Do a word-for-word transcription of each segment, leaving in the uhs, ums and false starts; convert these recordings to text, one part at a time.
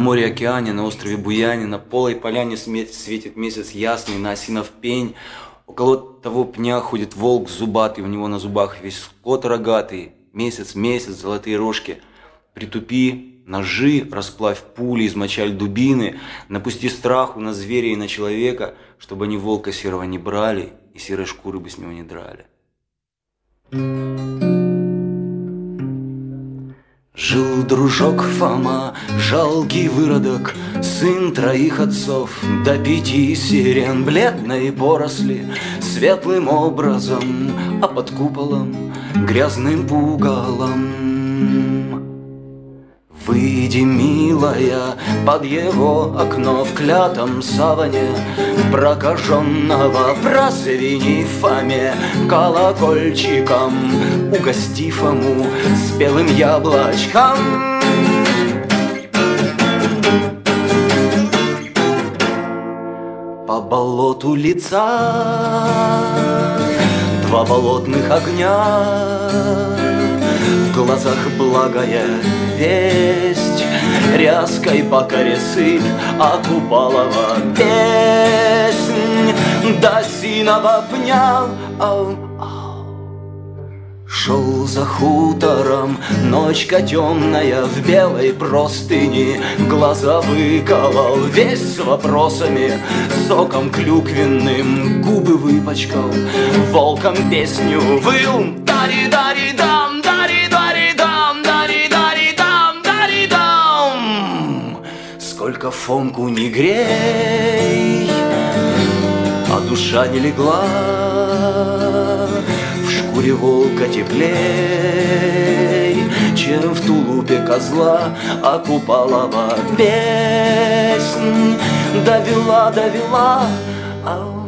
море-океане, на острове Буяне, на полой поляне светит месяц ясный, на осинов пень. Около того пня ходит волк зубатый, у него на зубах весь скот рогатый. Месяц, месяц, золотые рожки. Притупи ножи, расплавь пули, измочаль дубины, напусти страху на зверя и на человека, чтобы они волка серого не брали и серой шкуры бы с него не драли. Жил дружок Фома, жалкий выродок, сын троих отцов, до пяти сирен бледной поросли, светлым образом, а под куполом грязным пугалом. Выйди, милая, под его окно в клятом саване прокаженного просвини Фоме колокольчиком, угости Фому спелым яблочком. По болоту лица два болотных огня, в глазах благая весть, ряской по коре сыпь, а Купалова песнь до синого пня. Ау, ау. Шел за хутором, ночка темная, в белой простыни глаза выколол, весь с вопросами, соком клюквенным губы выпачкал, волком песню выл. Дари-дари-дам, дари-дари-дам, дари-дари-дам, дари-дам. Сколько Фомку не грей, а душа не легла, в шкуре волка теплей, чем в тулупе козла, а Купалова песнь довела, довела. Ау.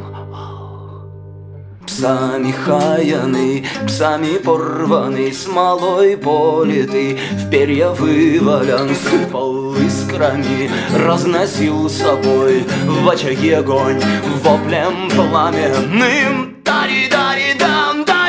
Псами хаяный, псами порванный, смолой политый, в перья вывалян, сыпал искрами, разносил собой в очаге огонь, воплем пламенным. Дари-дари-дам, дам.